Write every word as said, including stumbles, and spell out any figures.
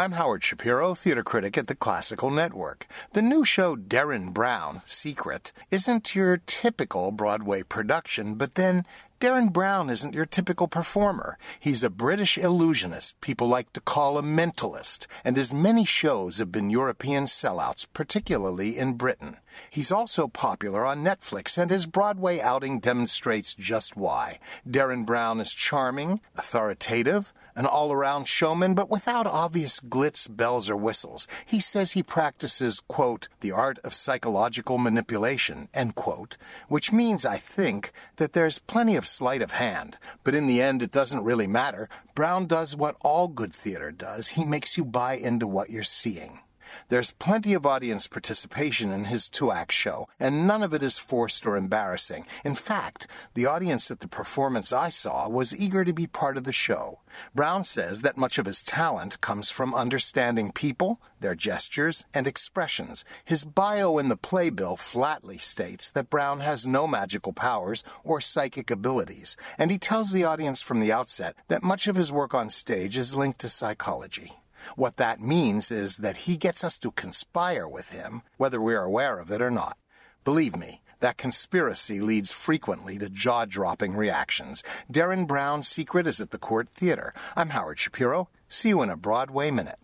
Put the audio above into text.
I'm Howard Shapiro, theater critic at the Classical Network. The new show Derren Brown, Secret, isn't your typical Broadway production, but then Derren Brown isn't your typical performer. He's a British illusionist people like to call a mentalist, and his many shows have been European sellouts, particularly in Britain. He's also popular on Netflix, and his Broadway outing demonstrates just why. Derren Brown is charming, authoritative, an all-around showman, but without obvious glitz, bells, or whistles. He says he practices, quote, the art of psychological manipulation, end quote, which means, I think, that there's plenty of sleight of hand. But in the end, it doesn't really matter. Brown does what all good theater does. He makes you buy into what you're seeing. There's plenty of audience participation in his two-act show, and none of it is forced or embarrassing. In fact, the audience at the performance I saw was eager to be part of the show. Brown says that much of his talent comes from understanding people, their gestures, and expressions. His bio in the playbill flatly states that Brown has no magical powers or psychic abilities, and he tells the audience from the outset that much of his work on stage is linked to psychology. What that means is that he gets us to conspire with him, whether we're aware of it or not. Believe me, that conspiracy leads frequently to jaw-dropping reactions. Derren Brown's Secret is at the Court Theater. I'm Howard Shapiro. See you in a Broadway Minute.